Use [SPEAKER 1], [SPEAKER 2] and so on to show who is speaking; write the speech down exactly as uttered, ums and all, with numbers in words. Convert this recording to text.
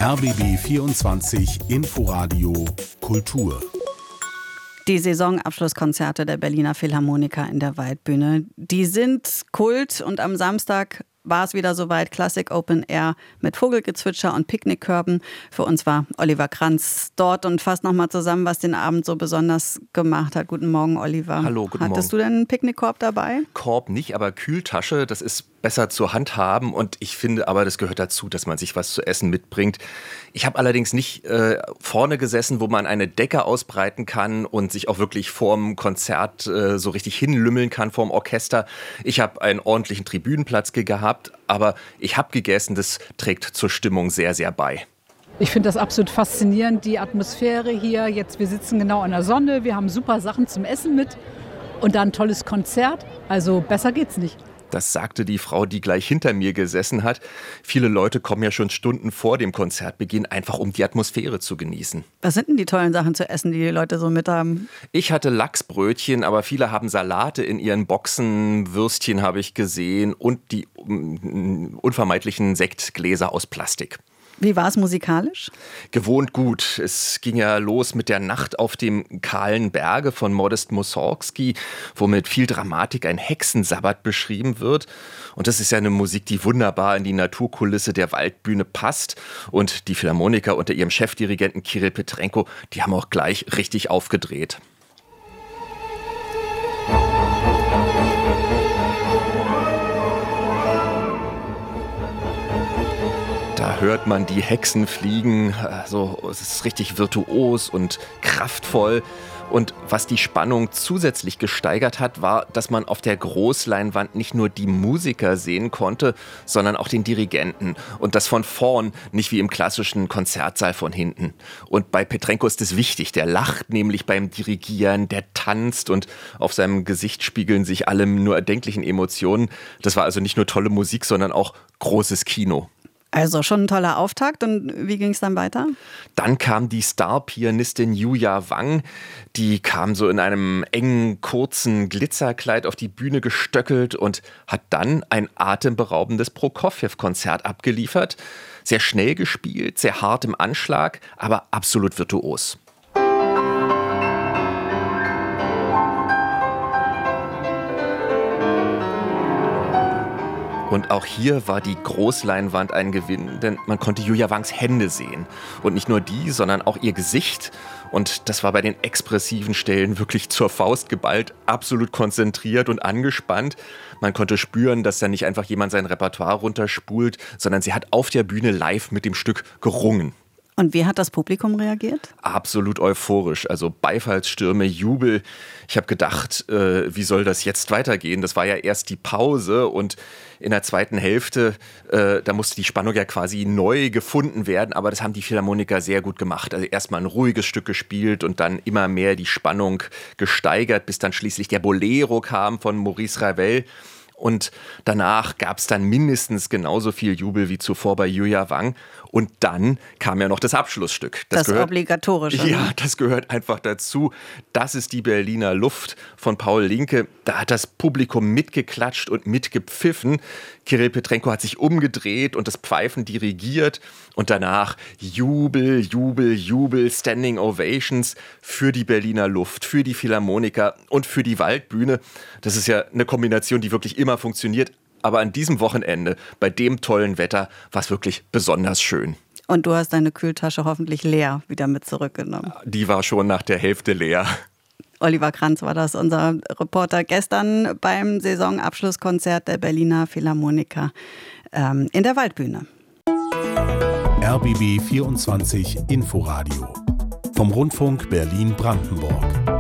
[SPEAKER 1] R B B vierundzwanzig Inforadio Kultur.
[SPEAKER 2] Die Saisonabschlusskonzerte der Berliner Philharmoniker in der Waldbühne, die sind Kult, und am Samstag war es wieder soweit. Klassik Open Air mit Vogelgezwitscher und Picknickkörben. Für uns war Oliver Kranz dort und fasst nochmal zusammen, was den Abend so besonders gemacht hat. Guten Morgen, Oliver.
[SPEAKER 3] Hallo, guten Morgen.
[SPEAKER 2] Hattest du denn einen Picknickkorb dabei?
[SPEAKER 3] Korb nicht, aber Kühltasche, das ist besser zur Hand haben, und ich finde aber, das gehört dazu, dass man sich was zu essen mitbringt. Ich habe allerdings nicht äh, vorne gesessen, wo man eine Decke ausbreiten kann und sich auch wirklich vorm Konzert äh, so richtig hinlümmeln kann, vorm Orchester. Ich habe einen ordentlichen Tribünenplatz gehabt, aber ich habe gegessen, das trägt zur Stimmung sehr, sehr bei.
[SPEAKER 4] Ich finde das absolut faszinierend, die Atmosphäre hier. Jetzt, wir sitzen genau in der Sonne, wir haben super Sachen zum Essen mit und dann ein tolles Konzert. Also besser geht's nicht.
[SPEAKER 3] Das sagte die Frau, die gleich hinter mir gesessen hat. Viele Leute kommen ja schon Stunden vor dem Konzertbeginn, einfach um die Atmosphäre zu genießen.
[SPEAKER 2] Was sind denn die tollen Sachen zu essen, die die Leute so mit haben?
[SPEAKER 3] Ich hatte Lachsbrötchen, aber viele haben Salate in ihren Boxen, Würstchen habe ich gesehen und die um, unvermeidlichen Sektgläser aus Plastik.
[SPEAKER 2] Wie war es musikalisch?
[SPEAKER 3] Gewohnt gut. Es ging ja los mit der Nacht auf dem kahlen Berge von Modest Mussorgsky, wo mit viel Dramatik ein Hexensabbat beschrieben wird. Und das ist ja eine Musik, die wunderbar in die Naturkulisse der Waldbühne passt. Und die Philharmoniker unter ihrem Chefdirigenten Kirill Petrenko, die haben auch gleich richtig aufgedreht. Da hört man die Hexen fliegen, also es ist richtig virtuos und kraftvoll. Und was die Spannung zusätzlich gesteigert hat, war, dass man auf der Großleinwand nicht nur die Musiker sehen konnte, sondern auch den Dirigenten. Und das von vorn, nicht wie im klassischen Konzertsaal von hinten. Und bei Petrenko ist es wichtig, der lacht nämlich beim Dirigieren, der tanzt, und auf seinem Gesicht spiegeln sich alle nur erdenklichen Emotionen. Das war also nicht nur tolle Musik, sondern auch großes Kino.
[SPEAKER 2] Also schon ein toller Auftakt. Und wie ging es dann weiter?
[SPEAKER 3] Dann kam die Star-Pianistin Yuya Wang. Die kam so in einem engen, kurzen Glitzerkleid auf die Bühne gestöckelt und hat dann ein atemberaubendes Prokofjew-Konzert abgeliefert. Sehr schnell gespielt, sehr hart im Anschlag, aber absolut virtuos. Und auch hier war die Großleinwand ein Gewinn, denn man konnte Yuya Wangs Hände sehen. Und nicht nur die, sondern auch ihr Gesicht. Und das war bei den expressiven Stellen wirklich zur Faust geballt, absolut konzentriert und angespannt. Man konnte spüren, dass da nicht einfach jemand sein Repertoire runterspult, sondern sie hat auf der Bühne live mit dem Stück gerungen.
[SPEAKER 2] Und wie hat das Publikum reagiert?
[SPEAKER 3] Absolut euphorisch, also Beifallsstürme, Jubel. Ich habe gedacht, äh, wie soll das jetzt weitergehen? Das war ja erst die Pause, und in der zweiten Hälfte, äh, da musste die Spannung ja quasi neu gefunden werden, aber das haben die Philharmoniker sehr gut gemacht. Also erstmal ein ruhiges Stück gespielt und dann immer mehr die Spannung gesteigert, bis dann schließlich der Bolero kam von Maurice Ravel. Und danach gab es dann mindestens genauso viel Jubel wie zuvor bei Yuya Wang. Und dann kam ja noch das Abschlussstück.
[SPEAKER 2] Das, das
[SPEAKER 3] gehört,
[SPEAKER 2] Obligatorische.
[SPEAKER 3] Ja, das gehört einfach dazu. Das ist die Berliner Luft von Paul Linke. Da hat das Publikum mitgeklatscht und mitgepfiffen. Kirill Petrenko hat sich umgedreht und das Pfeifen dirigiert. Und danach Jubel, Jubel, Jubel, Standing Ovations für die Berliner Luft, für die Philharmoniker und für die Waldbühne. Das ist ja eine Kombination, die wirklich immer funktioniert. Aber an diesem Wochenende, bei dem tollen Wetter, war es wirklich besonders schön.
[SPEAKER 2] Und du hast deine Kühltasche hoffentlich leer wieder mit zurückgenommen.
[SPEAKER 3] Die war schon nach der Hälfte leer.
[SPEAKER 2] Oliver Kranz war das, unser Reporter gestern beim Saisonabschlusskonzert der Berliner Philharmoniker ähm, in der Waldbühne.
[SPEAKER 1] R B B vierundzwanzig Inforadio vom Rundfunk Berlin-Brandenburg.